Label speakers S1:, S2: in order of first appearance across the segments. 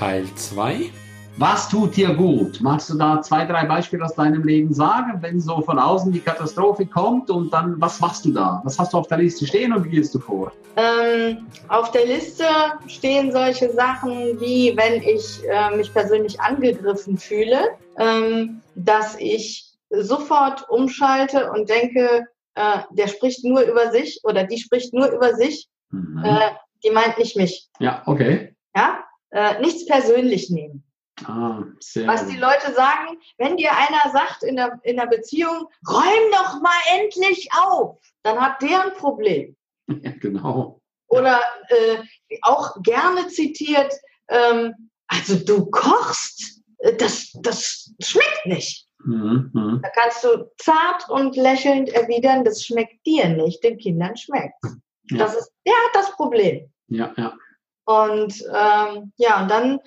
S1: Teil 2.
S2: Was tut dir gut? Magst du da 2, 3 Beispiele aus deinem Leben sagen, wenn so von außen die Katastrophe kommt und dann, was machst du da? Was hast du auf der Liste stehen und wie gehst du vor?
S3: Auf der Liste stehen solche Sachen wie, wenn ich mich persönlich angegriffen fühle, dass ich sofort umschalte und denke, der spricht nur über sich oder die spricht nur über sich, die meint nicht mich.
S2: Ja, okay.
S3: Ja? Nichts persönlich nehmen. Was die Leute sagen, wenn dir einer sagt in der Beziehung, räum doch mal endlich auf, dann hat der ein Problem.
S2: Ja, genau.
S3: Oder auch gerne zitiert, also du kochst, das schmeckt nicht. Da kannst du zart und lächelnd erwidern, das schmeckt dir nicht, den Kindern schmeckt.
S2: Ja.
S3: Der hat das Problem.
S2: Ja, ja.
S3: Und und dann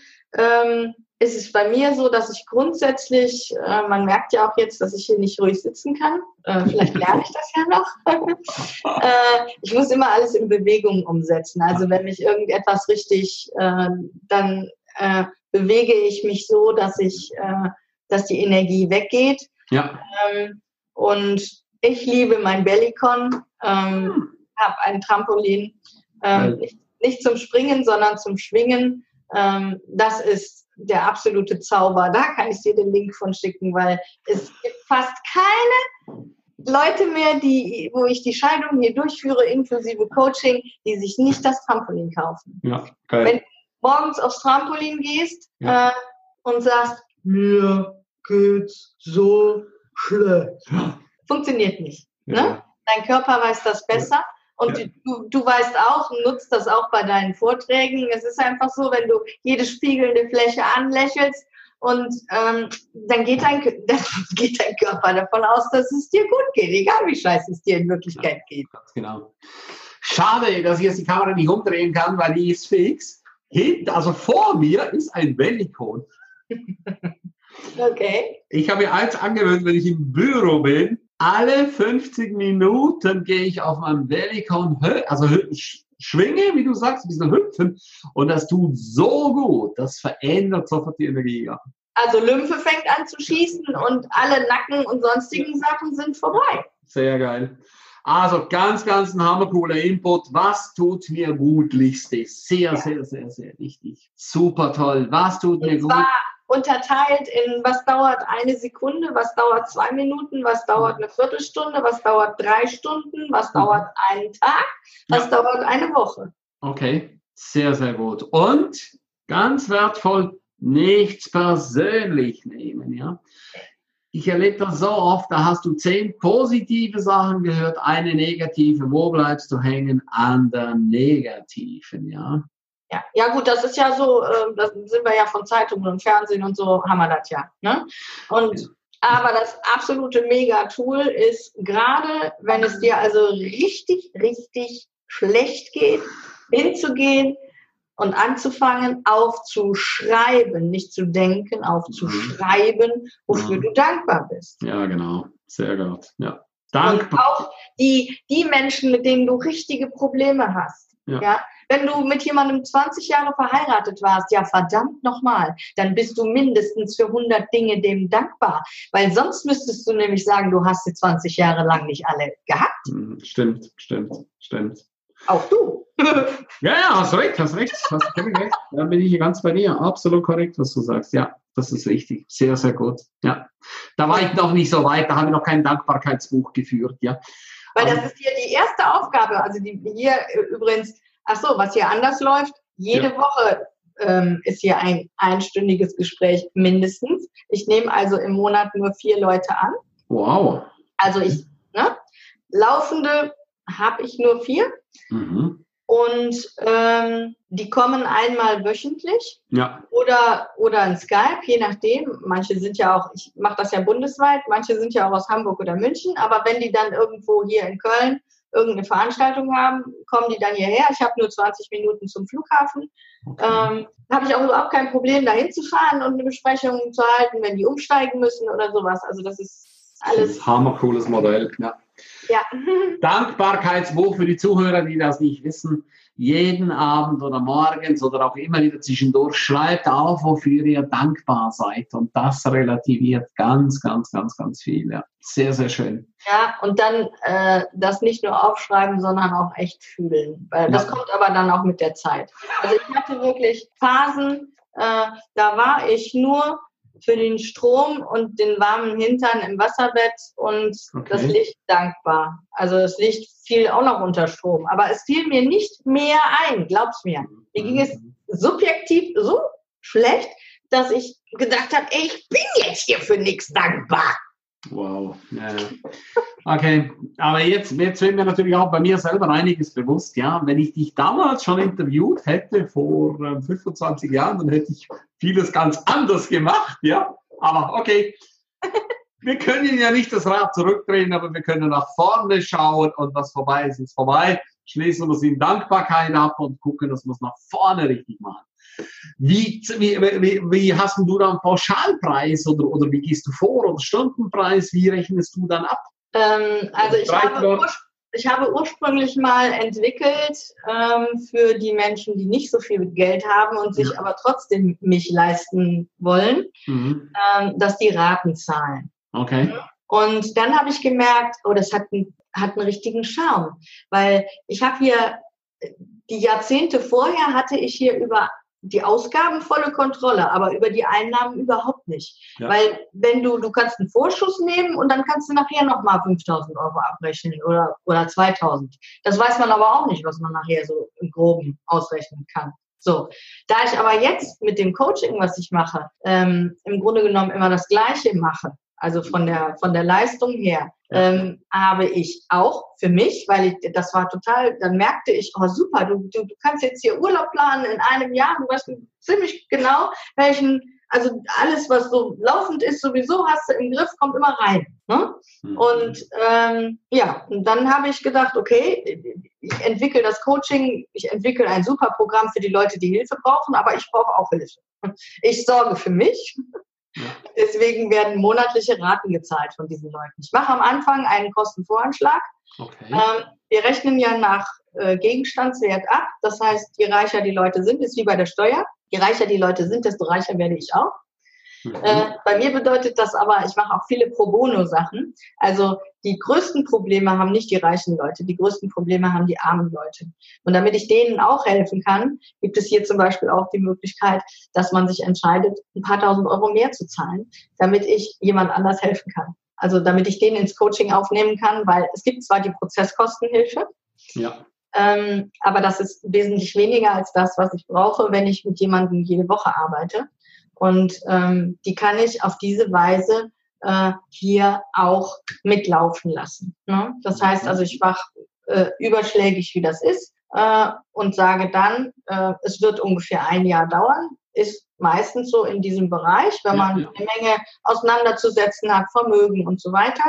S3: ist es bei mir so, dass ich grundsätzlich, man merkt ja auch jetzt, dass ich hier nicht ruhig sitzen kann. Vielleicht lerne ich das ja noch. Ich muss immer alles in Bewegung umsetzen. Also wenn mich irgendetwas richtig, dann bewege ich mich so, dass dass die Energie weggeht.
S2: Ja.
S3: Und ich liebe mein Bellycon, habe ein Trampolin, nicht zum Springen, sondern zum Schwingen. Das ist der absolute Zauber. Da kann ich dir den Link von schicken, weil es gibt fast keine Leute mehr, wo ich die Scheidung hier durchführe, inklusive Coaching, die sich nicht das Trampolin kaufen.
S2: Ja, geil.
S3: Wenn du morgens aufs Trampolin gehst und sagst, mir geht's so schlecht. Funktioniert nicht.
S2: Ja.
S3: Ne? Dein Körper weiß das besser. Und du weißt auch, nutzt das auch bei deinen Vorträgen. Es ist einfach so, wenn du jede spiegelnde Fläche anlächelst und dann geht dein Körper davon aus, dass es dir gut geht, egal wie scheiße es dir in Wirklichkeit geht.
S2: Genau. Schade, dass ich jetzt die Kamera nicht umdrehen kann, weil die ist fix. Also vor mir ist ein Bellycon.
S3: Okay.
S2: Ich habe mir eins angewöhnt, wenn ich im Büro bin, alle 50 Minuten gehe ich auf meinem Bellycon, also schwinge, wie du sagst, ein bisschen hüpfen. Und das tut so gut. Das verändert sofort die Energie. Ja.
S3: Also Lymphe fängt an zu schießen und alle Nacken und sonstigen Sachen sind vorbei.
S2: Sehr geil. Also ganz, ganz ein hammercooler Input. Was tut mir gut, Liste? Sehr, sehr, sehr, sehr wichtig. Super toll. Was tut mir gut?
S3: Unterteilt in, was dauert 1 Sekunde, was dauert 2 Minuten, was dauert eine Viertelstunde, was dauert 3 Stunden, was dauert einen Tag, was dauert eine Woche.
S2: Okay, sehr, sehr gut. Und ganz wertvoll, nichts persönlich nehmen. Ja? Ich erlebe das so oft, da hast du 10 positive Sachen gehört, eine negative. Wo bleibst du hängen? An der negativen, ja.
S3: Ja gut, das ist ja so, da sind wir ja von Zeitungen und Fernsehen und so, haben wir das ja. Ne? Aber das absolute Mega-Tool ist, gerade wenn es dir also richtig, richtig schlecht geht, hinzugehen und anzufangen, aufzuschreiben, nicht zu denken, aufzuschreiben, wofür du dankbar bist.
S2: Ja, genau. Sehr gut. Ja. Dankbar.
S3: Und auch die Menschen, mit denen du richtige Probleme hast. Ja. Wenn du mit jemandem 20 Jahre verheiratet warst, ja verdammt nochmal, dann bist du mindestens für 100 Dinge dem dankbar. Weil sonst müsstest du nämlich sagen, du hast sie 20 Jahre lang nicht alle gehabt.
S2: Stimmt.
S3: Auch du.
S2: Ja, hast recht. Da bin ich hier ganz bei dir. Absolut korrekt, was du sagst. Ja, das ist richtig. Sehr, sehr gut. Ja. Da war ich noch nicht so weit, da habe ich noch kein Dankbarkeitsbuch geführt, ja.
S3: Weil das ist hier die erste Aufgabe, also hier übrigens, was hier anders läuft, jede Woche ist hier ein einstündiges Gespräch mindestens. Ich nehme also im Monat nur 4 Leute an.
S2: Wow.
S3: Also laufende habe ich nur 4. Und die kommen einmal wöchentlich oder in Skype, je nachdem. Manche sind ja auch, ich mache das ja bundesweit, manche sind ja auch aus Hamburg oder München, aber wenn die dann irgendwo hier in Köln irgendeine Veranstaltung haben, kommen die dann hierher. Ich habe nur 20 Minuten zum Flughafen. Habe ich auch überhaupt kein Problem, dahin zu fahren und eine Besprechung zu halten, wenn die umsteigen müssen oder sowas. Also das ist alles...
S2: Hammer cooles Modell, ja.
S3: Ja.
S2: Dankbarkeitsbuch für die Zuhörer, die das nicht wissen. Jeden Abend oder morgens oder auch immer wieder zwischendurch schreibt auf, wofür ihr dankbar seid. Und das relativiert ganz, ganz, ganz, ganz viel. Ja. Sehr, sehr schön.
S3: Ja, und dann das nicht nur aufschreiben, sondern auch echt fühlen. Weil das kommt aber dann auch mit der Zeit. Also ich hatte wirklich Phasen, da war ich nur für den Strom und den warmen Hintern im Wasserbett und das Licht dankbar. Also das Licht fiel auch noch unter Strom. Aber es fiel mir nicht mehr ein, glaub's mir. Mir ging es subjektiv so schlecht, dass ich gedacht habe, ey, ich bin jetzt hier für nichts dankbar.
S2: Wow. Ja. Okay, aber jetzt wird mir natürlich auch bei mir selber einiges bewusst. Ja, wenn ich dich damals schon interviewt hätte, vor 25 Jahren, dann hätte ich vieles ganz anders gemacht. Ja, aber okay. Wir können ja nicht das Rad zurückdrehen, aber wir können nach vorne schauen und was vorbei ist, ist vorbei. Schließen wir es in Dankbarkeit ab und gucken, dass wir es nach vorne richtig machen. Wie hast du da einen Pauschalpreis oder wie gehst du vor oder Stundenpreis? Wie rechnest du dann ab?
S3: Also ich habe ursprünglich mal entwickelt für die Menschen, die nicht so viel Geld haben und sich aber trotzdem mich leisten wollen, dass die Raten zahlen.
S2: Okay.
S3: Und dann habe ich gemerkt, das hat einen richtigen Charme, weil ich habe hier die Jahrzehnte vorher hatte ich hier über die Ausgaben volle Kontrolle, aber über die Einnahmen überhaupt nicht. Ja. Weil wenn du kannst einen Vorschuss nehmen und dann kannst du nachher nochmal 5.000 Euro abrechnen oder 2.000. Das weiß man aber auch nicht, was man nachher so im Groben ausrechnen kann. So, da ich aber jetzt mit dem Coaching, was ich mache, im Grunde genommen immer das Gleiche mache, also von der Leistung her, habe ich auch für mich, weil das war total, dann merkte ich, oh super, du kannst jetzt hier Urlaub planen in einem Jahr, du weißt ziemlich genau, also alles, was so laufend ist, sowieso hast du im Griff, kommt immer rein. Ne? Und und dann habe ich gedacht, okay, ich entwickle das Coaching, ich entwickle ein super Programm für die Leute, die Hilfe brauchen, aber ich brauche auch Hilfe. Ich sorge für mich. Ja. Deswegen werden monatliche Raten gezahlt von diesen Leuten. Ich mache am Anfang einen Kostenvoranschlag. Okay. Wir rechnen ja nach Gegenstandswert ab. Das heißt, je reicher die Leute sind, ist wie bei der Steuer. Je reicher die Leute sind, desto reicher werde ich auch. Bei mir bedeutet das aber, ich mache auch viele Pro-Bono-Sachen. Also die größten Probleme haben nicht die reichen Leute, die größten Probleme haben die armen Leute. Und damit ich denen auch helfen kann, gibt es hier zum Beispiel auch die Möglichkeit, dass man sich entscheidet, ein paar tausend Euro mehr zu zahlen, damit ich jemand anders helfen kann. Also damit ich den ins Coaching aufnehmen kann, weil es gibt zwar die Prozesskostenhilfe, aber das ist wesentlich weniger als das, was ich brauche, wenn ich mit jemandem jede Woche arbeite. Und die kann ich auf diese Weise hier auch mitlaufen lassen. Ne? Das heißt also, ich mache überschlägig, wie das ist, und sage dann, es wird ungefähr ein Jahr dauern. Ist meistens so in diesem Bereich, wenn man eine Menge auseinanderzusetzen hat, Vermögen und so weiter.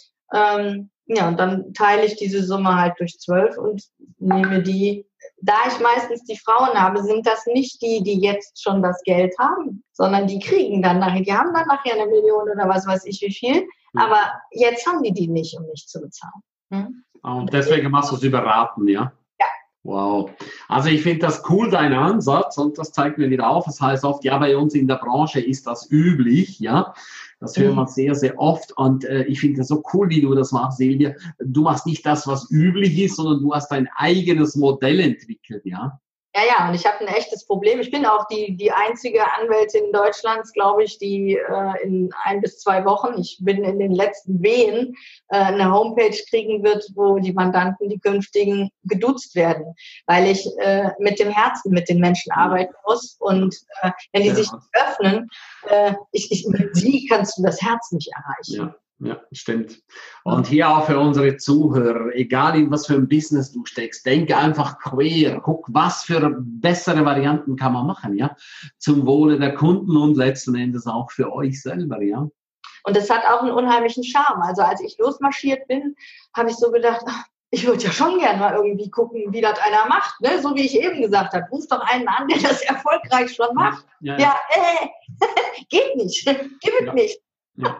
S3: Und dann teile ich diese Summe halt durch 12 und nehme die. Da ich meistens die Frauen habe, sind das nicht die jetzt schon das Geld haben, sondern die kriegen dann nachher, die haben dann nachher 1 Million oder was weiß ich wie viel, aber jetzt haben die nicht, um mich zu bezahlen.
S2: Und deswegen machst du es über Raten, ja?
S3: Ja.
S2: Wow. Also ich finde das cool, dein Ansatz, und das zeigt mir wieder auf. Das heißt oft, ja, bei uns in der Branche ist das üblich, ja. Das hören wir sehr, sehr oft, und ich finde das so cool, wie du das machst, Silvia. Du machst nicht das, was üblich ist, sondern du hast dein eigenes Modell entwickelt, ja?
S3: Ja, und ich habe ein echtes Problem. Ich bin auch die einzige Anwältin Deutschlands, glaube ich, die in 1 bis 2 Wochen, ich bin in den letzten Wehen, eine Homepage kriegen wird, wo die Mandanten, die künftigen, geduzt werden, weil ich mit dem Herzen mit den Menschen arbeiten muss. Und wenn die sich öffnen, mit sie kannst du das Herz nicht erreichen.
S2: Ja, stimmt. Und hier auch für unsere Zuhörer, egal in was für ein Business du steckst, denke einfach quer, guck, was für bessere Varianten kann man machen, ja, zum Wohle der Kunden und letzten Endes auch für euch selber, ja.
S3: Und es hat auch einen unheimlichen Charme. Also als ich losmarschiert bin, habe ich so gedacht, ich würde ja schon gerne mal irgendwie gucken, wie das einer macht, ne? So wie ich eben gesagt habe, ruf doch einen an, der das erfolgreich schon macht. Ja, geht nicht, gibt es nicht.
S2: Ja.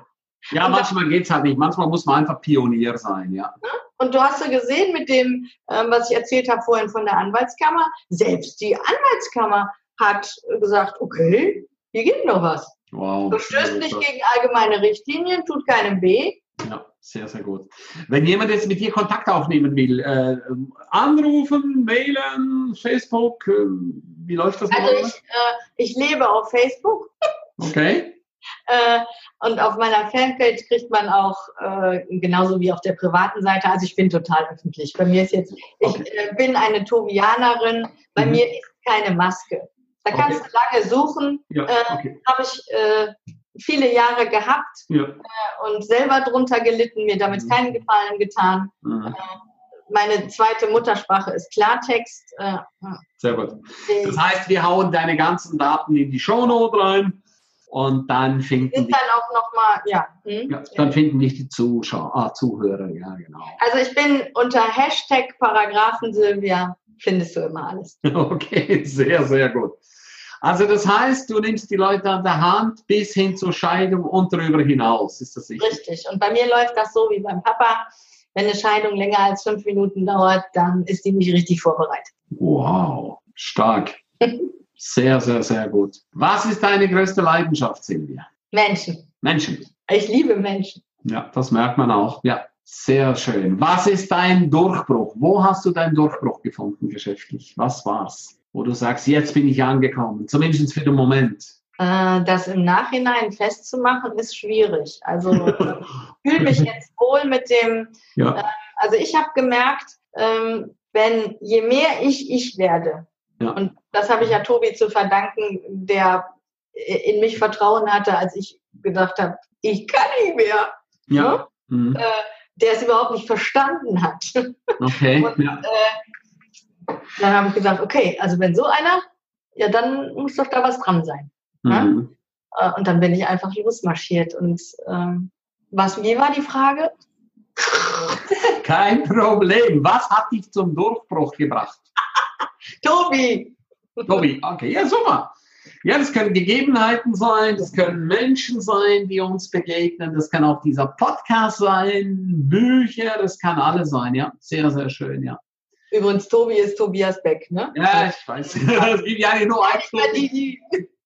S2: Ja, und manchmal geht es halt nicht. Manchmal muss man einfach Pionier sein, ja.
S3: Und du hast ja gesehen mit dem, was ich erzählt habe vorhin von der Anwaltskammer, selbst die Anwaltskammer hat gesagt, okay, hier geht noch was.
S2: Wow.
S3: Du stößt nicht gegen allgemeine Richtlinien, tut keinem weh.
S2: Ja, sehr, sehr gut. Wenn jemand jetzt mit dir Kontakt aufnehmen will, anrufen, mailen, Facebook, wie läuft das?
S3: Also ich lebe auf Facebook.
S2: Okay.
S3: Und auf meiner Fanpage kriegt man auch, genauso wie auf der privaten Seite, also ich bin total öffentlich. Bei mir ist jetzt, ich bin eine Tobianerin, bei mir ist keine Maske. Da kannst du lange suchen. Ja, habe ich viele Jahre gehabt und selber drunter gelitten, mir damit keinen Gefallen getan. Meine zweite Muttersprache ist Klartext.
S2: Sehr gut. Das heißt, wir hauen deine ganzen Daten in die Shownote rein und dann finden dich dann finden dich die Zuhörer. Ja, genau.
S3: Also ich bin unter #Paragraphen-Silvia, findest du immer alles.
S2: Okay, sehr, sehr gut. Also das heißt, du nimmst die Leute an der Hand bis hin zur Scheidung und darüber hinaus, ist das richtig?
S3: Richtig. Und bei mir läuft das so wie beim Papa. Wenn eine Scheidung länger als 5 Minuten dauert, dann ist die nicht richtig vorbereitet.
S2: Wow, stark. Sehr, sehr, sehr gut. Was ist deine größte Leidenschaft, Silvia?
S3: Menschen.
S2: Menschen.
S3: Ich liebe Menschen.
S2: Ja, das merkt man auch. Ja, sehr schön. Was ist dein Durchbruch? Wo hast du deinen Durchbruch gefunden geschäftlich? Was war's? Wo du sagst, jetzt bin ich angekommen, zumindest für den Moment.
S3: Das im Nachhinein festzumachen, ist schwierig. Also ich fühle mich jetzt wohl mit dem, also ich habe gemerkt, wenn je mehr ich werde, und das habe ich ja Tobi zu verdanken, der in mich Vertrauen hatte, als ich gedacht habe, ich kann nicht mehr.
S2: Ja.
S3: Der es überhaupt nicht verstanden hat.
S2: Okay.
S3: Und, dann habe ich gesagt, okay, also wenn so einer, ja, dann muss doch da was dran sein. Und dann bin ich einfach losmarschiert. Und wie war die Frage?
S2: Kein Problem. Was hat dich zum Durchbruch gebracht?
S3: Tobi,
S2: okay, ja, super. Ja, das können Gegebenheiten sein, das können Menschen sein, die uns begegnen, das kann auch dieser Podcast sein, Bücher, das kann alles sein, ja. Sehr, sehr schön, ja.
S3: Übrigens, Tobi ist Tobias Beck, ne?
S2: Ja, ich weiß. Es gibt ja nur ein
S3: die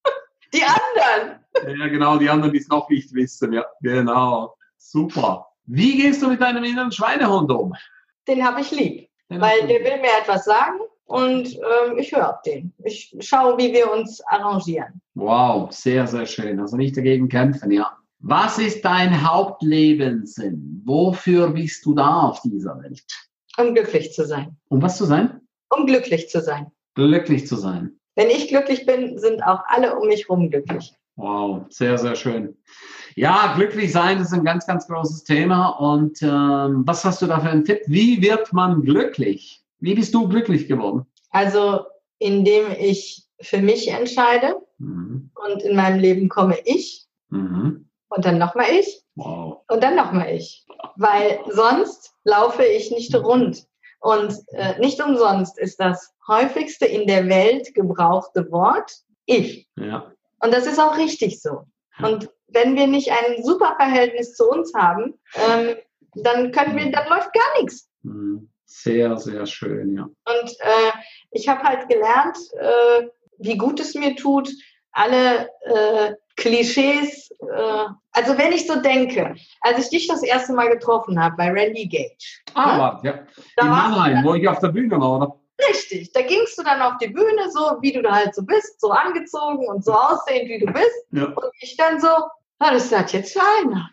S3: anderen.
S2: Ja, genau, die anderen, die es noch nicht wissen, ja. Genau. Super. Wie gehst du mit deinem inneren Schweinehund um?
S3: Den habe ich lieb, weil der will mir etwas sagen und ich höre auf den. Ich schaue, wie wir uns arrangieren.
S2: Wow, sehr, sehr schön. Also nicht dagegen kämpfen, ja. Was ist dein Hauptlebenssinn? Wofür bist du da auf dieser Welt?
S3: Um glücklich zu sein.
S2: Um was zu sein?
S3: Um glücklich zu sein.
S2: Glücklich zu sein.
S3: Wenn ich glücklich bin, sind auch alle um mich herum glücklich.
S2: Wow, sehr, sehr schön. Ja, glücklich sein ist ein ganz, ganz großes Thema. Und was hast du da für einen Tipp? Wie wird man glücklich? Wie bist du glücklich geworden?
S3: Also, indem ich für mich entscheide und in meinem Leben komme ich und dann nochmal ich und dann nochmal ich. Weil sonst laufe ich nicht rund. Und nicht umsonst ist das häufigste in der Welt gebrauchte Wort ich.
S2: Ja.
S3: Und das ist auch richtig so. Und wenn wir nicht ein super Verhältnis zu uns haben, dann läuft gar nichts.
S2: Sehr, sehr schön, ja.
S3: Und ich habe halt gelernt, wie gut es mir tut, alle Klischees, also wenn ich so denke, als ich dich das erste Mal getroffen habe bei Randy Gage.
S2: Ja. In Mannheim, wo ich auf der Bühne war, oder?
S3: Richtig, da gingst du dann auf die Bühne, so wie du da halt so bist, so angezogen und so aussehend, wie du bist. Ja. Und ich dann so, das ist das jetzt für einer.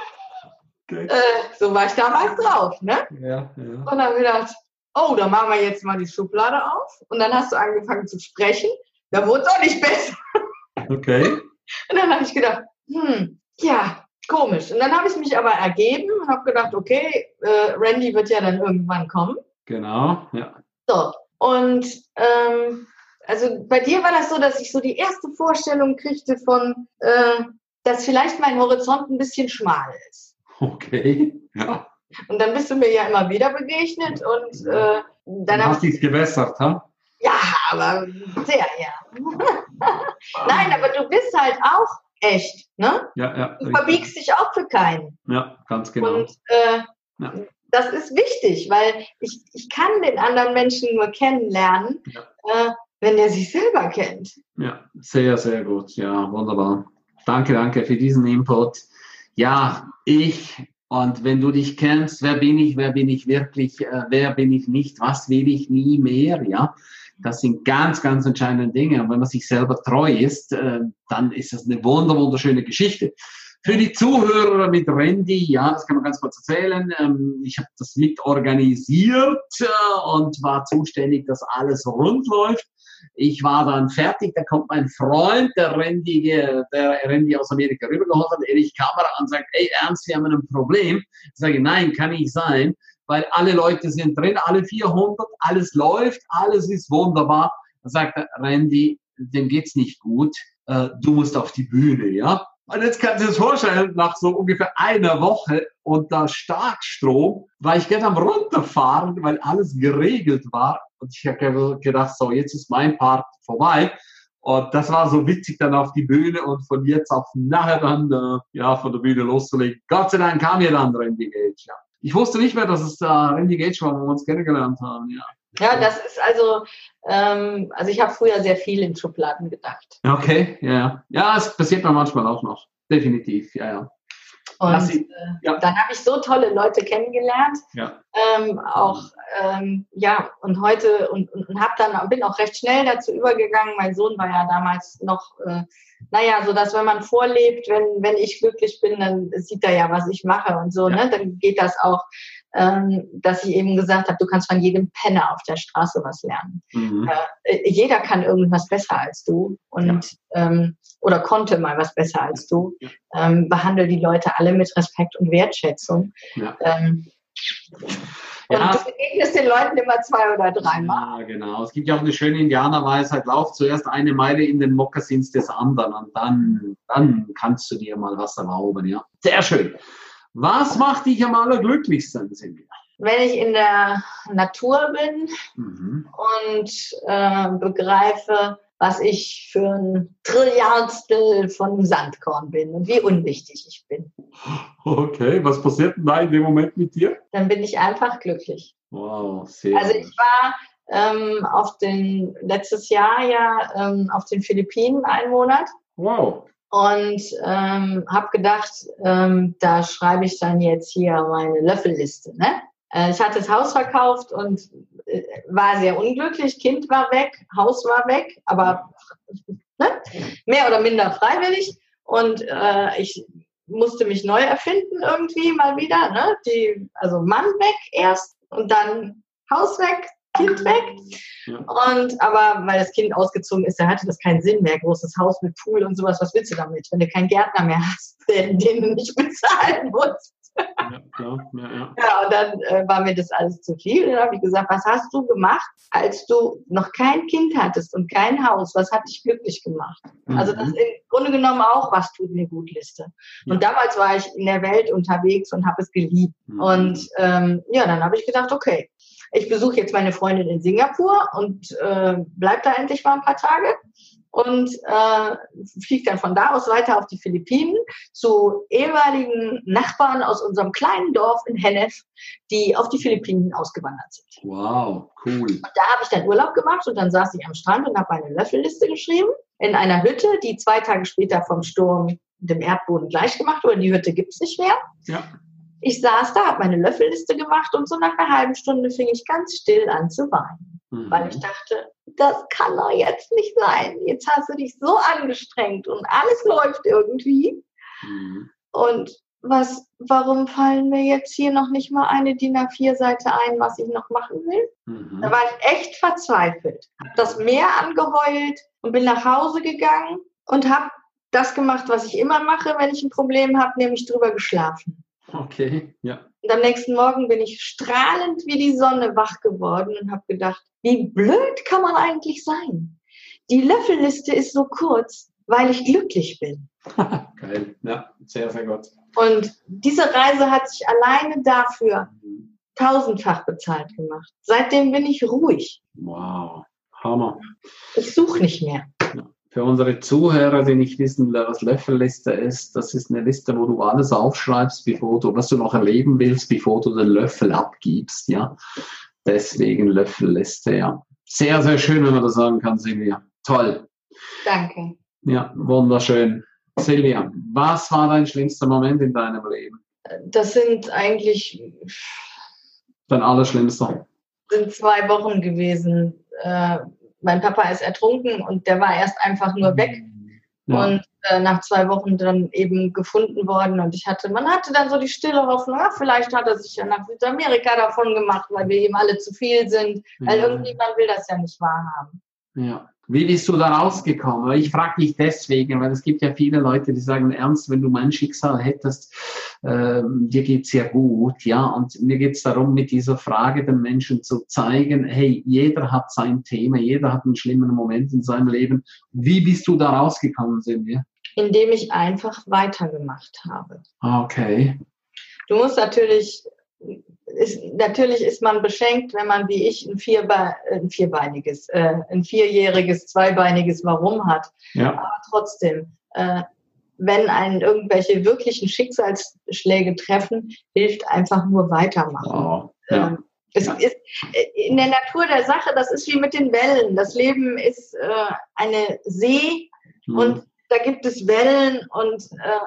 S3: Okay. So war ich damals drauf, ne?
S2: Ja.
S3: Und dann habe ich gedacht, oh, dann machen wir jetzt mal die Schublade auf. Und dann hast du angefangen zu sprechen. Da wurde es auch nicht besser.
S2: Okay.
S3: Und dann habe ich gedacht, ja, komisch. Und dann habe ich mich aber ergeben und habe gedacht, okay, Randy wird ja dann irgendwann kommen.
S2: Genau, ja.
S3: So, und also bei dir war das so, dass ich so die erste Vorstellung kriegte von, dass vielleicht mein Horizont ein bisschen schmal ist.
S2: Okay, ja.
S3: Und dann bist du mir ja immer wieder begegnet und dann
S2: hast du es gewässert, ha?
S3: Ja, aber sehr, ja. Nein, aber du bist halt auch echt, ne?
S2: Ja.
S3: Du verbiegst dich auch für keinen.
S2: Ja, ganz genau.
S3: Und das ist wichtig, weil ich kann den anderen Menschen nur kennenlernen, wenn der sich selber kennt.
S2: Ja, sehr, sehr gut. Ja, wunderbar. Danke für diesen Input. Ja, und wenn du dich kennst, wer bin ich wirklich, wer bin ich nicht, was will ich nie mehr, ja? Das sind ganz, ganz entscheidende Dinge. Und wenn man sich selber treu ist, dann ist das eine wunderschöne Geschichte. Für die Zuhörer mit Randy, ja, das kann man ganz kurz erzählen. Ich habe das mitorganisiert und war zuständig, dass alles rund läuft. Ich war dann fertig, da kommt mein Freund, der Randy aus Amerika rübergeholt hat, Erich Kamera und sagt, ey Ernst, wir haben ein Problem. Ich sage, nein, kann nicht sein, weil alle Leute sind drin, alle 400, alles läuft, alles ist wunderbar. Da sagt er, Randy, dem geht's nicht gut, du musst auf die Bühne, ja. Und jetzt kannst du dir das vorstellen, nach so ungefähr einer Woche unter Starkstrom war ich gerade am runterfahren, weil alles geregelt war. Und ich habe gedacht, so, jetzt ist mein Part vorbei. Und das war so witzig dann auf die Bühne und von jetzt auf nachher dann, von der Bühne loszulegen. Gott sei Dank kam ja dann Randy Gage, ja. Ich wusste nicht mehr, dass es Randy Gage war, wo wir uns kennengelernt haben, ja.
S3: Ja, das ist also ich habe früher sehr viel in Schubladen gedacht.
S2: Okay, ja. Ja, es passiert mir manchmal auch noch. Definitiv, ja.
S3: Und dann habe ich so tolle Leute kennengelernt.
S2: Ja.
S3: Und heute und bin auch recht schnell dazu übergegangen. Mein Sohn war ja damals noch, so dass wenn man vorlebt, wenn ich glücklich bin, dann sieht er ja, was ich mache und so, ne? Dann geht das auch, dass ich eben gesagt habe, du kannst von jedem Penner auf der Straße was lernen. Mhm. Jeder kann irgendwas besser als du und oder konnte mal was besser als du. Behandle die Leute alle mit Respekt und Wertschätzung. Ja. Und du begegnest den Leuten immer 2 oder 3 Mal.
S2: Ja, genau. Es gibt ja auch eine schöne Indianerweisheit, lauf zuerst eine Meile in den Mokassins des anderen und dann kannst du dir mal was erlauben. Ja? Sehr schön. Was macht dich am allerglücklichsten, Silvia?
S3: Wenn ich in der Natur bin und begreife, was ich für ein Trilliardstel von Sandkorn bin und wie unwichtig ich bin.
S2: Okay, was passiert denn da in dem Moment mit dir?
S3: Dann bin ich einfach glücklich.
S2: Wow, sehr
S3: Also ich war letztes Jahr auf den Philippinen einen Monat.
S2: Wow.
S3: Und habe gedacht, da schreibe ich dann jetzt hier meine Löffelliste. Ne? Ich hatte das Haus verkauft und war sehr unglücklich. Kind war weg, Haus war weg, aber mehr oder minder freiwillig. Und ich musste mich neu erfinden irgendwie mal wieder. Ne? Also Mann weg erst und dann Haus weg, Kind weg. Ja. Aber weil das Kind ausgezogen ist, da hatte das keinen Sinn mehr. Großes Haus mit Pool und sowas, was willst du damit, wenn du keinen Gärtner mehr hast, den du nicht bezahlen musst? Ja, klar. Ja, und dann war mir das alles zu viel. Dann habe ich gesagt, was hast du gemacht, als du noch kein Kind hattest und kein Haus? Was hat dich glücklich gemacht? Also das ist im Grunde genommen auch, was tut eine Gutliste. Und damals war ich in der Welt unterwegs und habe es geliebt. Und dann habe ich gedacht, okay, ich besuche jetzt meine Freundin in Singapur und bleib da endlich mal ein paar Tage und fliege dann von da aus weiter auf die Philippinen zu ehemaligen Nachbarn aus unserem kleinen Dorf in Hennef, die auf die Philippinen ausgewandert sind.
S2: Wow, cool. Und
S3: da habe ich dann Urlaub gemacht und dann saß ich am Strand und habe meine Löffelliste geschrieben in einer Hütte, die 2 Tage später vom Sturm dem Erdboden gleichgemacht wurde. Die Hütte gibt es nicht mehr. Ja. Ich saß da, habe meine Löffelliste gemacht und so nach einer halben Stunde fing ich ganz still an zu weinen. Weil ich dachte, das kann doch jetzt nicht sein. Jetzt hast du dich so angestrengt und alles läuft irgendwie. Und warum fallen mir jetzt hier noch nicht mal eine DIN A4-Seite ein, was ich noch machen will? Da war ich echt verzweifelt. Habe das Meer angeheult und bin nach Hause gegangen und habe das gemacht, was ich immer mache, wenn ich ein Problem habe, nämlich drüber geschlafen.
S2: Okay, ja.
S3: Und am nächsten Morgen bin ich strahlend wie die Sonne wach geworden und habe gedacht, wie blöd kann man eigentlich sein? Die Löffelliste ist so kurz, weil ich glücklich bin.
S2: Geil, ja, sehr, sehr gut.
S3: Und diese Reise hat sich alleine dafür 1000-fach bezahlt gemacht. Seitdem bin ich ruhig.
S2: Wow, Hammer.
S3: Ich suche nicht mehr.
S2: Ja. Für unsere Zuhörer, die nicht wissen, was Löffelliste ist, das ist eine Liste, wo du alles aufschreibst, was du noch erleben willst, bevor du den Löffel abgibst, ja. Deswegen Löffelliste, ja. Sehr, sehr schön, wenn man das sagen kann, Silvia. Toll.
S3: Danke.
S2: Ja, wunderschön. Silvia, was war dein schlimmster Moment in deinem Leben?
S3: Das sind eigentlich...
S2: Dein Allerschlimmster?
S3: Sind 2 Wochen gewesen. Mein Papa ist ertrunken und der war erst einfach nur weg. Ja. Und nach 2 Wochen dann eben gefunden worden. Und man hatte dann so die stille Hoffnung, vielleicht hat er sich ja nach Südamerika davon gemacht, weil wir ihm alle zu viel sind. Weil irgendjemand will das ja nicht wahrhaben.
S2: Ja. Wie bist du da rausgekommen? Ich frage dich deswegen, weil es gibt ja viele Leute, die sagen, ernst, wenn du mein Schicksal hättest, dir geht's ja gut, ja. Und mir geht's darum, mit dieser Frage den Menschen zu zeigen, hey, jeder hat sein Thema, jeder hat einen schlimmen Moment in seinem Leben. Wie bist du da rausgekommen, Silvia?
S3: Indem ich einfach weitergemacht habe.
S2: Okay.
S3: Du musst natürlich ist man beschenkt, wenn man wie ich ein vierjähriges, zweibeiniges Warum hat. Ja. Aber trotzdem, wenn einen irgendwelche wirklichen Schicksalsschläge treffen, hilft einfach nur weitermachen.
S2: Wow. Ja.
S3: Es ist in der Natur der Sache, das ist wie mit den Wellen. Das Leben ist eine See und da gibt es Wellen und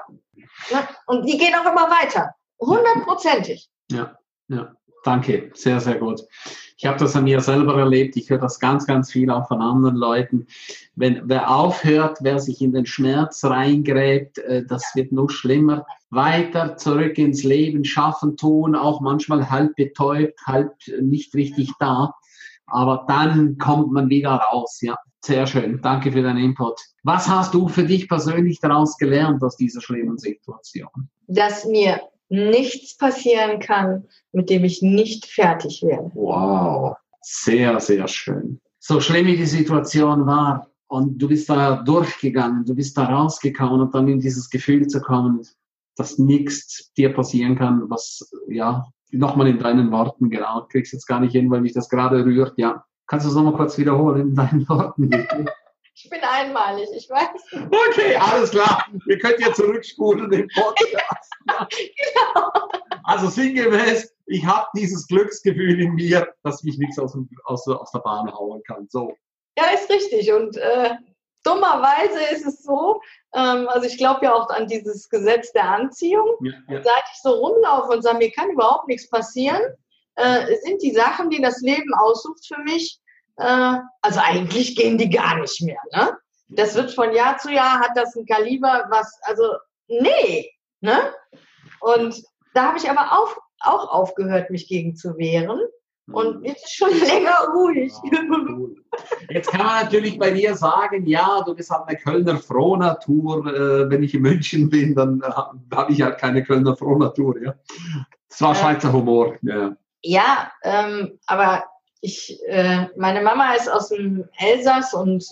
S3: die gehen auch immer weiter. 100%ig.
S2: Ja, danke, sehr, sehr gut. Ich habe das an mir selber erlebt, ich höre das ganz, ganz viel auch von anderen Leuten. Wer aufhört, wer sich in den Schmerz reingräbt, das wird noch schlimmer. Weiter zurück ins Leben, schaffen, tun, auch manchmal halb betäubt, halb nicht richtig da. Aber dann kommt man wieder raus, ja. Sehr schön, danke für deinen Input. Was hast du für dich persönlich daraus gelernt aus dieser schlimmen Situation?
S3: Dass mir nichts passieren kann, mit dem ich nicht fertig werde.
S2: Wow, sehr, sehr schön. So schlimm wie die Situation war und du bist da durchgegangen, du bist da rausgekommen und dann in dieses Gefühl zu kommen, dass nichts dir passieren kann, was, ja, nochmal in deinen Worten, genau, kriegst jetzt gar nicht hin, weil mich das gerade rührt, ja. Kannst du es nochmal kurz wiederholen in deinen Worten?
S3: Ich bin einmalig, ich weiß.
S2: Okay, alles klar. Wir können ja zurückspulen den Podcast. Genau. Also sinngemäß, ich habe dieses Glücksgefühl in mir, dass mich nichts aus der Bahn hauen kann. So.
S3: Ja, ist richtig. Und dummerweise ist es so, also ich glaube ja auch an dieses Gesetz der Anziehung. Ja. Seit ich so rumlaufe und sage, mir kann überhaupt nichts passieren, sind die Sachen, die das Leben aussucht für mich, also eigentlich gehen die gar nicht mehr. Ne? Das wird von Jahr zu Jahr, hat das ein Kaliber, nee. Ne? Und da habe ich aber auch aufgehört, mich gegen zu wehren. Und jetzt ist schon länger ruhig.
S2: Ja, cool. Jetzt kann man natürlich bei dir sagen, ja, du bist halt eine Kölner Frohnatur. Wenn ich in München bin, dann habe ich halt keine Kölner Frohnatur. Ja? Das war Schweizer Humor.
S3: Ja, aber meine Mama ist aus dem Elsass und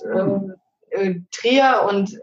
S3: Trier und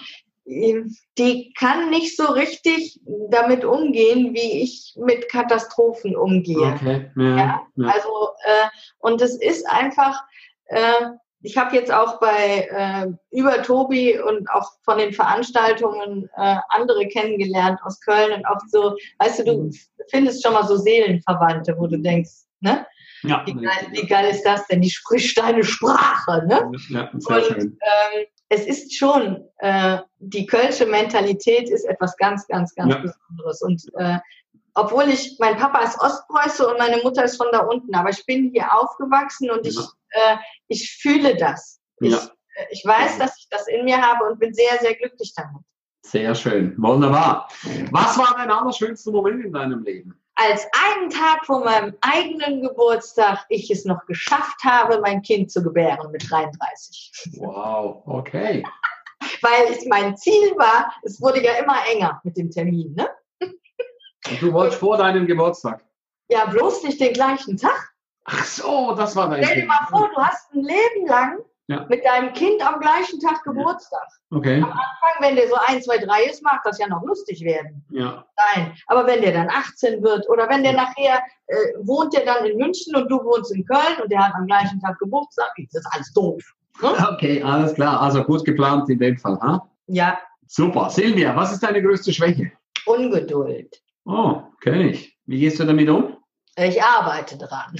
S3: die kann nicht so richtig damit umgehen, wie ich mit Katastrophen umgehe.
S2: Okay.
S3: Ja. Also, und es ist einfach, ich habe jetzt auch über Tobi und auch von den Veranstaltungen andere kennengelernt aus Köln und auch so, weißt du findest schon mal so Seelenverwandte, wo du denkst, ne? Ja, wie geil ist das denn? Die spricht deine Sprache, ne?
S2: Ja, sehr schön.
S3: Es ist schon, die kölsche Mentalität ist etwas ganz, ganz, ganz Besonderes. Und obwohl mein Papa ist Ostpreuße und meine Mutter ist von da unten, aber ich bin hier aufgewachsen und ich fühle das. Ich weiß, dass ich das in mir habe und bin sehr, sehr glücklich damit.
S2: Sehr schön, wunderbar. Was war dein allerschönster Moment in deinem Leben?
S3: Als einen Tag vor meinem eigenen Geburtstag ich es noch geschafft habe, mein Kind zu gebären mit 33.
S2: Wow, okay.
S3: Weil es mein Ziel war, es wurde ja immer enger mit dem Termin, ne?
S2: Und du wolltest vor deinem Geburtstag?
S3: Ja, bloß nicht den gleichen Tag.
S2: Ach so, das war dein Ziel.
S3: Stell dir mal vor, du hast ein Leben lang mit deinem Kind am gleichen Tag Geburtstag.
S2: Okay.
S3: Am Anfang, wenn der so 1, 2, 3 ist, mag das ja noch lustig werden.
S2: Ja.
S3: Nein, aber wenn der dann 18 wird oder wenn der nachher, wohnt der dann in München und du wohnst in Köln und der hat am gleichen Tag Geburtstag, das ist alles doof.
S2: Okay, alles klar. Also gut geplant in dem Fall. Ha?
S3: Ja.
S2: Super. Silvia, was ist deine größte Schwäche?
S3: Ungeduld.
S2: Oh, kenne ich. Wie gehst du damit um?
S3: Ich arbeite dran.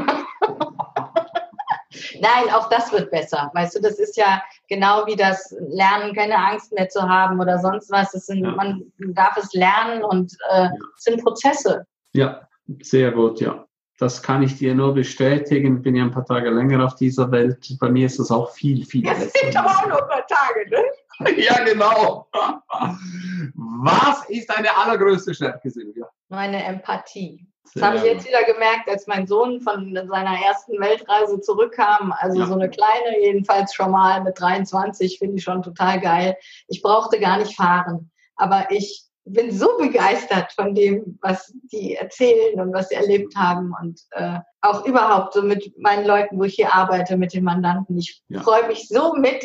S3: Nein, auch das wird besser. Weißt du, das ist ja genau wie das Lernen, keine Angst mehr zu haben oder sonst was. Man darf es lernen und es sind Prozesse.
S2: Ja, sehr gut, ja. Das kann ich dir nur bestätigen. Bin ja ein paar Tage länger auf dieser Welt. Bei mir ist das auch viel, viel besser.
S3: Das sind aber auch nur ein paar Tage, ne?
S2: Ja, genau. Was ist deine allergrößte Stärke, Silvia?
S3: Meine Empathie. Das habe ich jetzt wieder gemerkt, als mein Sohn von seiner ersten Weltreise zurückkam. Also so eine kleine, jedenfalls schon mal mit 23, finde ich schon total geil. Ich brauchte gar nicht fahren. Aber ich bin so begeistert von dem, was die erzählen und was sie erlebt haben. Und auch überhaupt so mit meinen Leuten, wo ich hier arbeite, mit den Mandanten. Ich freue mich so mit.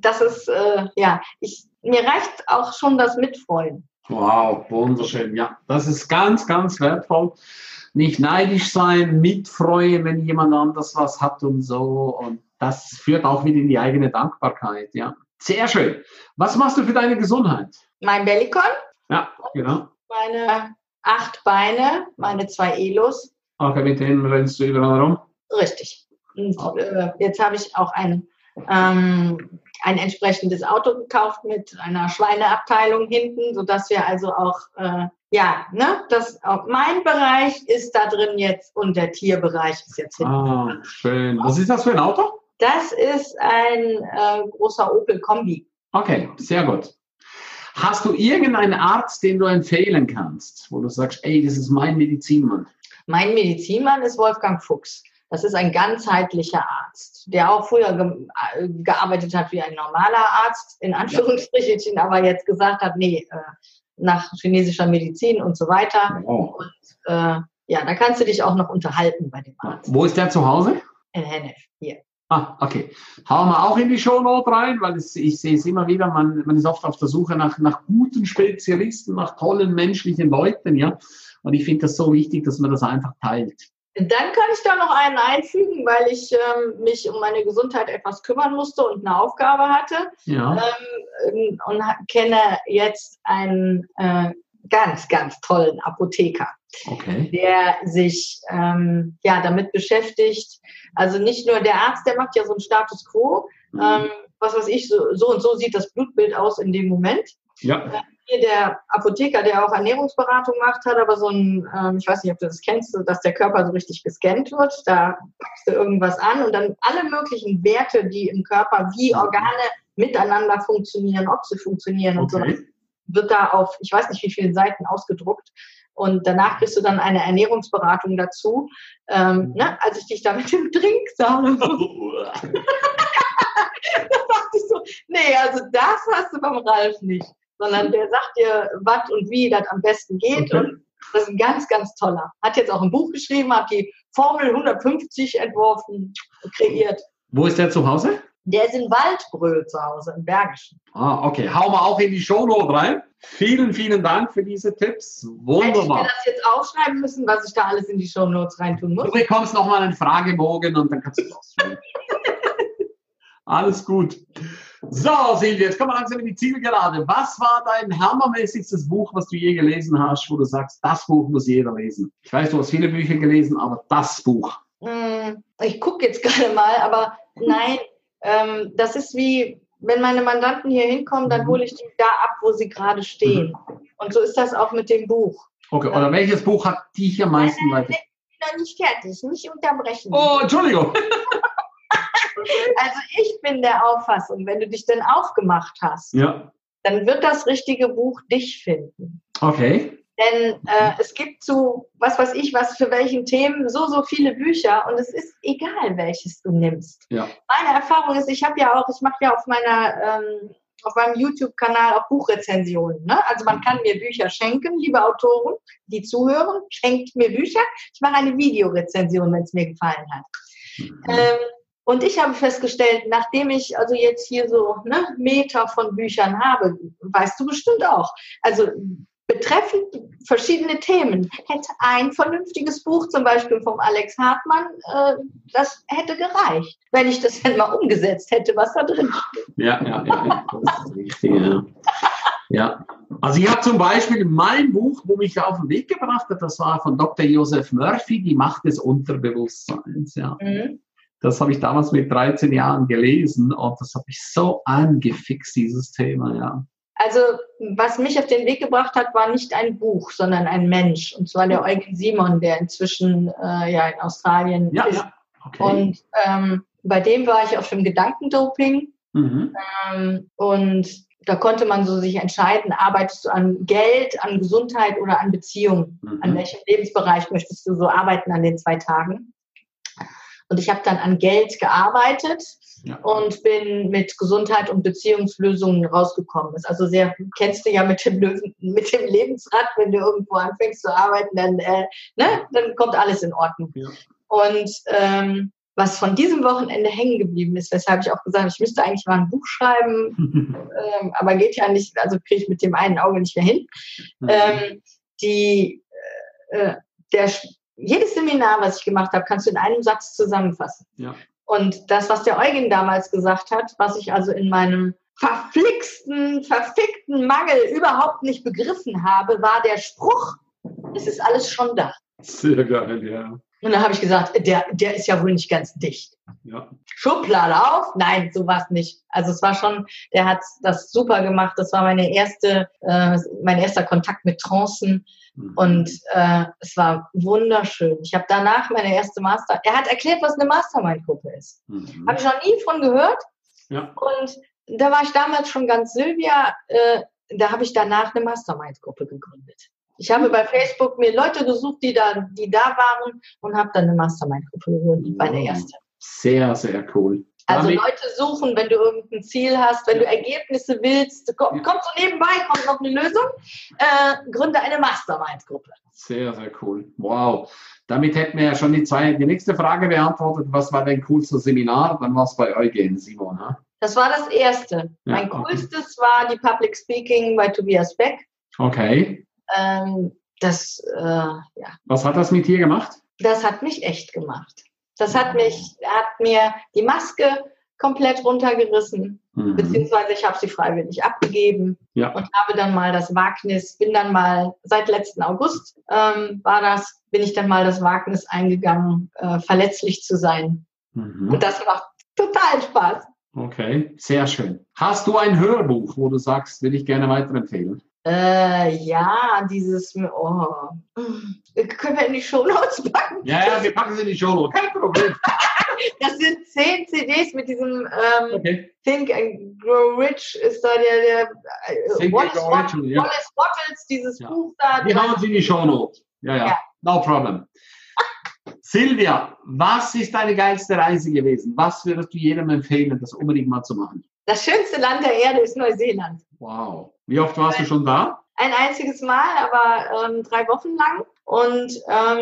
S3: Mir reicht auch schon das Mitfreuen.
S2: Wow, wunderschön. Ja, das ist ganz, ganz wertvoll. Nicht neidisch sein, mitfreuen, wenn jemand anders was hat und so. Und das führt auch wieder in die eigene Dankbarkeit. Ja, sehr schön. Was machst du für deine Gesundheit?
S3: Mein Bellikon.
S2: Ja, genau.
S3: Meine 8 Beine, meine 2 Elos.
S2: Okay, mit denen rennst du überall rum?
S3: Richtig. Und jetzt habe ich auch ein entsprechendes Auto gekauft mit einer Schweineabteilung hinten, sodass wir also auch, mein Bereich ist da drin jetzt und der Tierbereich ist jetzt hinten.
S2: Ah, schön. Was ist das für ein Auto?
S3: Das ist ein großer Opel Kombi.
S2: Okay, sehr gut. Hast du irgendeinen Arzt, den du empfehlen kannst, wo du sagst, ey, das ist mein Medizinmann?
S3: Mein Medizinmann ist Wolfgang Fuchs. Das ist ein ganzheitlicher Arzt, der auch früher gearbeitet hat wie ein normaler Arzt, in Anführungsstrichen, aber jetzt gesagt hat, nach chinesischer Medizin und so weiter.
S2: Oh.
S3: Und da kannst du dich auch noch unterhalten bei dem Arzt.
S2: Wo ist der zu Hause?
S3: In Hennef, hier.
S2: Ah, okay. Hauen wir auch in die Shownote rein, weil ich sehe es immer wieder, man ist oft auf der Suche nach guten Spezialisten, nach tollen menschlichen Leuten, ja. Und ich finde das so wichtig, dass man das einfach teilt.
S3: Dann kann ich da noch einen einfügen, weil ich mich um meine Gesundheit etwas kümmern musste und eine Aufgabe hatte.
S2: Ja.
S3: Und kenne jetzt einen ganz, ganz tollen Apotheker, der sich damit beschäftigt. Also nicht nur der Arzt, der macht ja so einen Status Quo. Was weiß ich, so und so sieht das Blutbild aus in dem Moment.
S2: Ja.
S3: Hier der Apotheker, der auch Ernährungsberatung macht, hat aber so ein, ich weiß nicht, ob du das kennst, dass der Körper so richtig gescannt wird. Da packst du irgendwas an und dann alle möglichen Werte, die im Körper, wie Organe miteinander funktionieren, ob sie funktionieren und so, wird da auf, ich weiß nicht wie vielen Seiten ausgedruckt. Und danach kriegst du dann eine Ernährungsberatung dazu. Als ich dich da mit dem Drink sah, da dachte ich so, also das hast du beim Ralf nicht. Sondern der sagt dir, was und wie das am besten geht. Okay. Und das ist ein ganz, ganz toller. Hat jetzt auch ein Buch geschrieben, hat die Formel 150 entworfen, kreiert.
S2: Wo ist der zu Hause?
S3: Der ist in Waldbröl zu Hause, im Bergischen.
S2: Ah, okay. Hauen wir auch in die Shownote rein. Vielen, vielen Dank für diese Tipps. Wunderbar.
S3: Hätte ich mir das jetzt aufschreiben müssen, was ich da alles in die Shownotes reintun muss?
S2: Du bekommst nochmal einen Fragebogen und dann kannst du es ausfüllen. Alles gut. So, Silvia, jetzt kommen wir langsam in die Zielgerade. Was war dein hammermäßigstes Buch, was du je gelesen hast, wo du sagst, das Buch muss jeder lesen? Ich weiß, du hast viele Bücher gelesen, aber das Buch.
S3: Ich gucke jetzt gerade mal, aber nein, das ist wie, wenn meine Mandanten hier hinkommen, dann hole ich die da ab, wo sie gerade stehen. Und so ist das auch mit dem Buch.
S2: Okay, oder welches Buch hat dich am meisten weiter?
S3: Ich bin noch nicht fertig, nicht unterbrechen.
S2: Oh, Entschuldigung.
S3: Also ich bin der Auffassung, wenn du dich denn aufgemacht hast, dann wird das richtige Buch dich finden.
S2: Okay.
S3: Denn es gibt so, was weiß ich, was für welchen Themen, so viele Bücher und es ist egal, welches du nimmst.
S2: Ja.
S3: Meine Erfahrung ist, ich mache ja auf meinem YouTube-Kanal auch Buchrezensionen. Ne? Also man kann mir Bücher schenken, liebe Autoren, die zuhören, schenkt mir Bücher. Ich mache eine Videorezension, wenn es mir gefallen hat. Und ich habe festgestellt, nachdem ich also jetzt hier so Meter von Büchern habe, weißt du bestimmt auch, also betreffend verschiedene Themen. Hätte ein vernünftiges Buch, zum Beispiel vom Alex Hartmann, das hätte gereicht, wenn ich das dann mal umgesetzt hätte, was da drin steht.
S2: Ja, das ist richtig, ja. Ja, also ich habe zum Beispiel mein Buch, wo mich auf den Weg gebracht hat, das war von Dr. Joseph Murphy, Die Macht des Unterbewusstseins, ja. Das habe ich damals mit 13 Jahren gelesen und das hat mich so angefixt, dieses Thema, ja.
S3: Also, was mich auf den Weg gebracht hat, war nicht ein Buch, sondern ein Mensch. Und zwar der Eugen Simon, der inzwischen in Australien ist. Ja, okay. Und bei dem war ich auf dem Gedankendoping. Und da konnte man so sich entscheiden, arbeitest du an Geld, an Gesundheit oder an Beziehung? An welchem Lebensbereich möchtest du so arbeiten an den 2 Tagen? Und ich habe dann an Geld gearbeitet und bin mit Gesundheit und Beziehungslösungen rausgekommen. Das ist also sehr, kennst du ja mit dem Lebensrad, wenn du irgendwo anfängst zu arbeiten, dann kommt alles in Ordnung. Ja. Und was von diesem Wochenende hängen geblieben ist, weshalb ich auch gesagt habe, ich müsste eigentlich mal ein Buch schreiben, aber geht ja nicht, also kriege ich mit dem einen Auge nicht mehr hin. Jedes Seminar, was ich gemacht habe, kannst du in einem Satz zusammenfassen. Ja. Und das, was der Eugen damals gesagt hat, was ich also in meinem verfickten Mangel überhaupt nicht begriffen habe, war der Spruch, es ist alles schon da.
S2: Sehr geil, ja.
S3: Und dann habe ich gesagt, der ist ja wohl nicht ganz dicht. Ja. Schublade auf? Nein, so war es nicht. Also es war schon, der hat das super gemacht. Das war mein erster Kontakt mit Trancen. Und es war wunderschön. Ich habe danach meine erste er hat erklärt, was eine Mastermind-Gruppe ist. Habe ich noch nie von gehört. Ja. Und da war ich damals schon ganz Sylvia. Da habe ich danach eine Mastermind-Gruppe gegründet. Ich habe bei Facebook mir Leute gesucht, die da waren und habe dann eine Mastermind-Gruppe gegründet, meine erste.
S2: Sehr, sehr cool.
S3: Also Leute suchen, wenn du irgendein Ziel hast, wenn du Ergebnisse willst, kommt so nebenbei, kommt noch eine Lösung, gründe eine Mastermind-Gruppe.
S2: Sehr, sehr cool. Wow. Damit hätten wir ja schon die nächste Frage beantwortet. Was war dein coolstes Seminar? Dann war es bei Eugen Simon, ne?
S3: Das war das erste. Ja, mein coolstes war die Public Speaking bei Tobias Beck.
S2: Okay. Was hat das mit dir gemacht?
S3: Das hat mich echt gemacht. Er hat mir die Maske komplett runtergerissen, beziehungsweise ich habe sie freiwillig abgegeben und habe dann mal das Wagnis, seit letzten August bin ich dann mal das Wagnis eingegangen, verletzlich zu sein. Und das macht total Spaß.
S2: Okay, sehr schön. Hast du ein Hörbuch, wo du sagst, will ich gerne weiterempfehlen?
S3: Dieses, können wir in die Shownotes packen?
S2: Ja, wir packen sie in die Shownotes, kein Problem.
S3: Das sind 10 CDs mit diesem Think and Grow Rich, ist da der Wallace Bottles, dieses Buch da.
S2: Wir haben sie in die Shownotes. Ja, no problem. Silvia, was ist deine geilste Reise gewesen? Was würdest du jedem empfehlen, das unbedingt mal zu machen?
S3: Das schönste Land der Erde ist Neuseeland.
S2: Wow. Wie oft warst du schon da?
S3: Ein einziges Mal, aber 3 Wochen lang. Und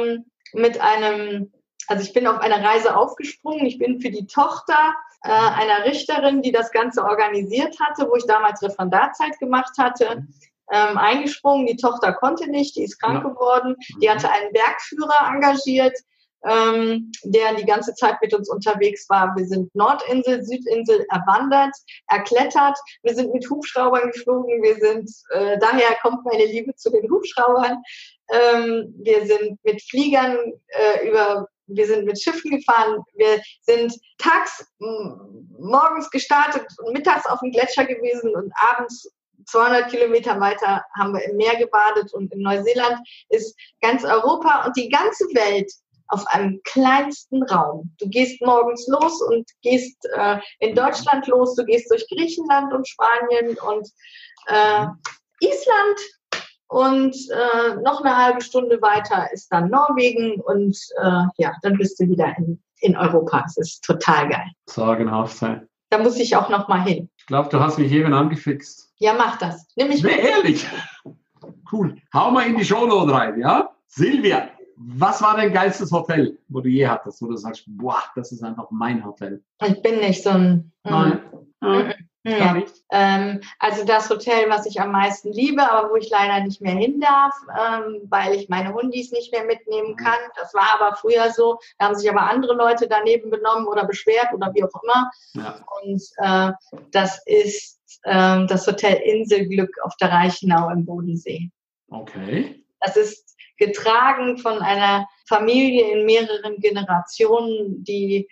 S3: ich bin auf einer Reise aufgesprungen. Ich bin für die Tochter einer Richterin, die das Ganze organisiert hatte, wo ich damals Referendarzeit gemacht hatte, eingesprungen. Die Tochter konnte nicht, die ist krank geworden. Die hatte einen Bergführer engagiert, der die ganze Zeit mit uns unterwegs war. Wir sind Nordinsel, Südinsel erwandert, erklettert. Wir sind mit Hubschraubern geflogen. Daher kommt meine Liebe zu den Hubschraubern. Wir sind mit Fliegern wir sind mit Schiffen gefahren. Wir sind morgens gestartet und mittags auf dem Gletscher gewesen und abends 200 Kilometer weiter haben wir im Meer gebadet. Und in Neuseeland ist ganz Europa und die ganze Welt auf einem kleinsten Raum. Du gehst morgens los und gehst in Deutschland los, du gehst durch Griechenland und Spanien und Island und noch eine halbe Stunde weiter ist dann Norwegen und dann bist du wieder in Europa. Es ist total geil.
S2: Sagenhaft sein.
S3: Da muss ich auch noch mal hin.
S2: Ich glaube, du hast mich eben angefixt.
S3: Ja, mach das. Nimm mich mit.
S2: Ehrlich? Cool. Hau mal in die Shownote rein, ja? Silvia, was war dein geilstes Hotel, wo du je hattest, wo du sagst, boah, das ist einfach mein Hotel?
S3: Ich bin nicht so ein...
S2: Nein. Gar nicht.
S3: Also das Hotel, was ich am meisten liebe, aber wo ich leider nicht mehr hin darf, weil ich meine Hundis nicht mehr mitnehmen kann. Das war aber früher so. Da haben sich aber andere Leute daneben benommen oder beschwert oder wie auch immer.
S2: Ja.
S3: Und das ist das Hotel Inselglück auf der Reichenau im Bodensee.
S2: Okay.
S3: Das ist getragen von einer Familie in mehreren Generationen, die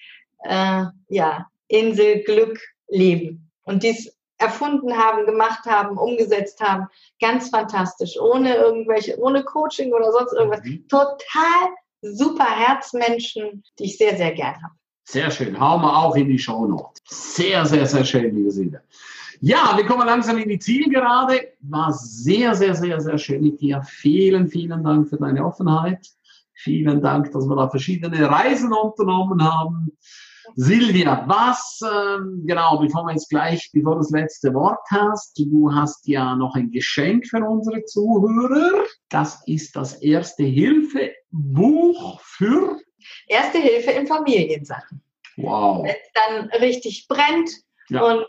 S3: Inselglück leben. Und dies erfunden haben, gemacht haben, umgesetzt haben. Ganz fantastisch. Ohne Coaching oder sonst irgendwas. Total super Herzmenschen, die ich sehr, sehr gern habe.
S2: Sehr schön. Hauen wir auch in die Shownotes. Sehr, sehr, sehr schön, liebe Silvia. Ja, wir kommen langsam in die Zielgerade. War sehr, sehr, sehr, sehr schön mit dir. Vielen, vielen Dank für deine Offenheit. Vielen Dank, dass wir da verschiedene Reisen unternommen haben. Silvia, bevor du das letzte Wort hast, du hast ja noch ein Geschenk für unsere Zuhörer. Das ist das Erste-Hilfe-Buch für
S3: Erste Hilfe in Familiensachen.
S2: Wow.
S3: Wenn es dann richtig brennt und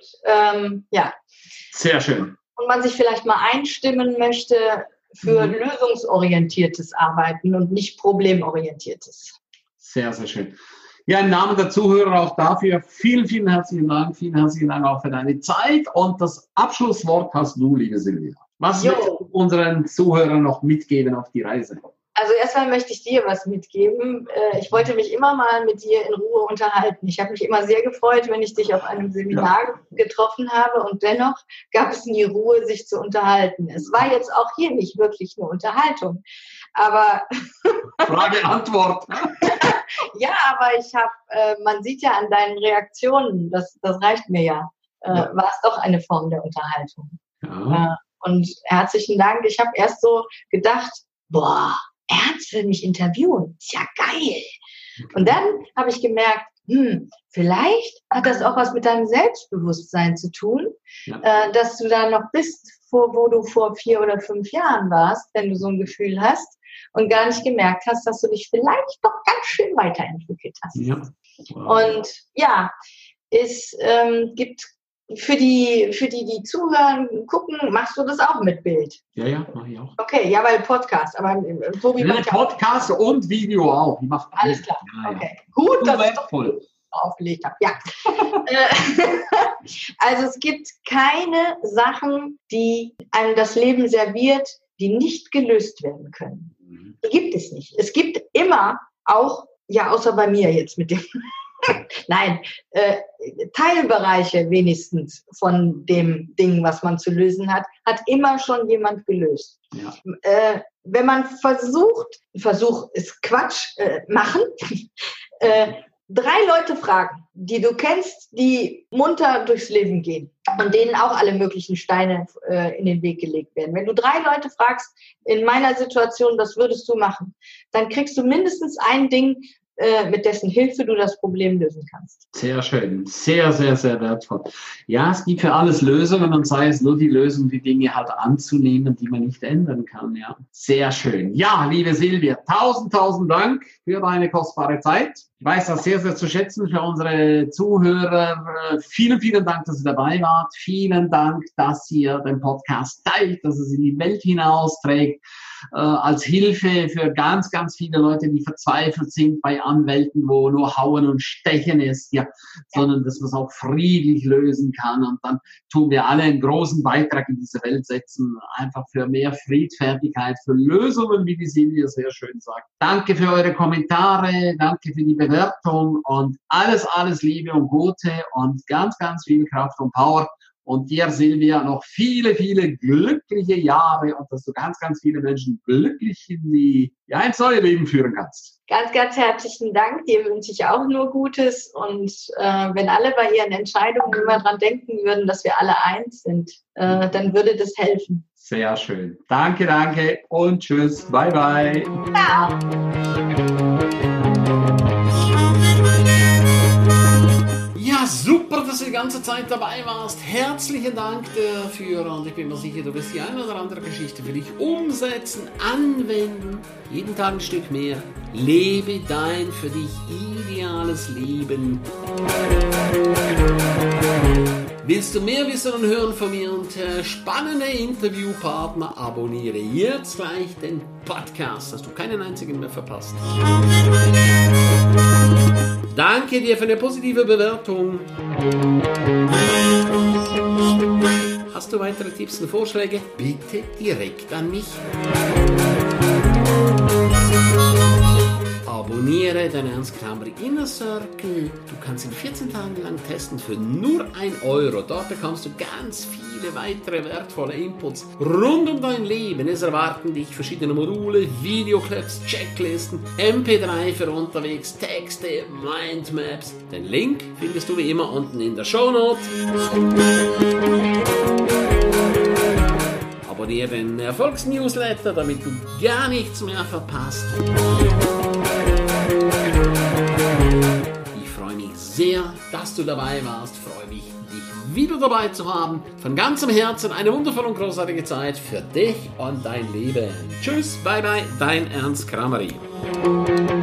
S2: Sehr schön.
S3: Und man sich vielleicht mal einstimmen möchte für lösungsorientiertes Arbeiten und nicht problemorientiertes.
S2: Sehr, sehr schön. Ja, im Namen der Zuhörer auch dafür vielen, vielen herzlichen Dank. Vielen herzlichen Dank auch für deine Zeit. Und das Abschlusswort hast du, liebe Silvia. Was willst du unseren Zuhörern noch mitgeben auf die Reise?
S3: Also erstmal möchte ich dir was mitgeben. Ich wollte mich immer mal mit dir in Ruhe unterhalten. Ich habe mich immer sehr gefreut, wenn ich dich auf einem Seminar getroffen habe und dennoch gab es nie Ruhe, sich zu unterhalten. Es war jetzt auch hier nicht wirklich eine Unterhaltung, aber
S2: Frage, Antwort.
S3: Ja, aber man sieht ja an deinen Reaktionen, das reicht mir ja, war es doch eine Form der Unterhaltung.
S2: Ja.
S3: Und herzlichen Dank. Ich habe erst so gedacht, Ernst will mich interviewen, ist ja geil. Und dann habe ich gemerkt, vielleicht hat das auch was mit deinem Selbstbewusstsein zu tun, dass du da noch bist, wo du vor 4 oder 5 Jahren warst, wenn du so ein Gefühl hast und gar nicht gemerkt hast, dass du dich vielleicht doch ganz schön weiterentwickelt hast.
S2: Ja. Wow.
S3: Und es gibt für die zuhören, gucken, machst du das auch mit Bild?
S2: Ja, mache ich auch.
S3: Okay, ja, weil Podcast, aber Tobi macht
S2: Podcast und Video auch. Die macht
S3: alles klar.
S2: Ja.
S3: Okay, gut, dass ich
S2: voll
S3: aufgelegt habe. Ja. Also es gibt keine Sachen, die einem das Leben serviert, die nicht gelöst werden können. Die gibt es nicht. Es gibt immer auch, außer bei mir jetzt mit dem Nein, Teilbereiche wenigstens von dem Ding, was man zu lösen hat immer schon jemand gelöst.
S2: Ja.
S3: Wenn man Versuch ist Quatsch, machen, 3 Leute fragen, die du kennst, die munter durchs Leben gehen und denen auch alle möglichen Steine in den Weg gelegt werden. Wenn du 3 Leute fragst, in meiner Situation, was würdest du machen, dann kriegst du mindestens ein Ding, mit dessen Hilfe du das Problem lösen kannst.
S2: Sehr schön, sehr, sehr, sehr wertvoll. Ja, es gibt für alles Lösungen und sei es nur die Lösung, die Dinge halt anzunehmen, die man nicht ändern kann. Ja, sehr schön. Ja, liebe Silvia, 1000 Dank für deine kostbare Zeit. Ich weiß das sehr, sehr zu schätzen für unsere Zuhörer. Vielen, vielen Dank, dass ihr dabei wart. Vielen Dank, dass ihr den Podcast teilt, dass es in die Welt hinausträgt. Als Hilfe für ganz, ganz viele Leute, die verzweifelt sind bei Anwälten, wo nur Hauen und Stechen ist, sondern dass man es auch friedlich lösen kann. Und dann tun wir alle einen großen Beitrag in diese Welt setzen, einfach für mehr Friedfertigkeit, für Lösungen, wie die Silvia sehr schön sagt. Danke für eure Kommentare, danke für die Bewertung und alles Liebe und Gute und ganz, ganz viel Kraft und Power. Und dir, Silvia, noch viele, viele glückliche Jahre und dass du ganz, ganz viele Menschen glücklich ins neue Leben führen kannst.
S3: Ganz, ganz herzlichen Dank. Dir wünsche ich auch nur Gutes. Und wenn alle bei ihren Entscheidungen immer dran denken würden, dass wir alle eins sind, dann würde das helfen.
S2: Sehr schön. Danke und tschüss. Bye, bye.
S3: Ciao.
S2: Super, dass du die ganze Zeit dabei warst. Herzlichen Dank dafür und ich bin mir sicher, du wirst die eine oder andere Geschichte für dich umsetzen, anwenden. Jeden Tag ein Stück mehr. Lebe dein für dich ideales Leben. Willst du mehr wissen und hören von mir und spannende Interviewpartner? Abonniere jetzt gleich den Podcast, dass du keinen einzigen mehr verpasst. Danke dir für eine positive Bewertung. Hast du weitere Tipps und Vorschläge? Bitte direkt an mich. Abonniere den Ernst Krameri Inner Circle. Du kannst ihn 14 Tage lang testen für nur 1 Euro. Dort bekommst du ganz viele weitere wertvolle Inputs rund um dein Leben. Es erwarten dich verschiedene Module, Videoclips, Checklisten, MP3 für unterwegs, Texte, Mindmaps. Den Link findest du wie immer unten in der Shownote. Abonniere den Erfolgsnewsletter, damit du gar nichts mehr verpasst. Ich freue mich sehr, dass du dabei warst. Freue mich, dich wieder dabei zu haben. Von ganzem Herzen eine wundervolle und großartige Zeit für dich und dein Leben. Tschüss, bye bye, dein Ernst Krameri.